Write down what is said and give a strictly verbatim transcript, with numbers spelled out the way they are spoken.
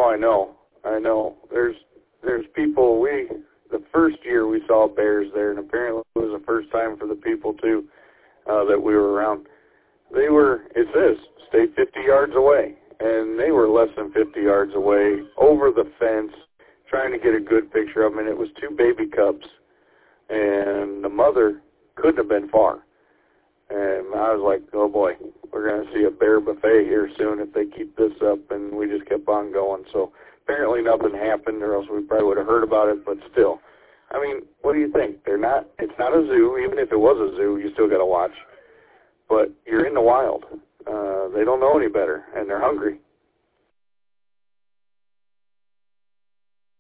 Oh, I know. I know. There's there's people, we, the first year we saw bears there, and apparently it was the first time for the people, too, uh, that we were around. They were, it says, stay fifty yards away, and they were less than fifty yards away, over the fence, trying to get a good picture of them, and it was two baby cubs, and the mother couldn't have been far. And I was like, oh, boy, we're going to see a bear buffet here soon if they keep this up, and we just kept on going. So apparently nothing happened, or else we probably would have heard about it, but still. I mean, what do you think? They're not, it's not a zoo. Even if it was a zoo, you still got to watch. But you're in the wild. Uh, they don't know any better, and they're hungry.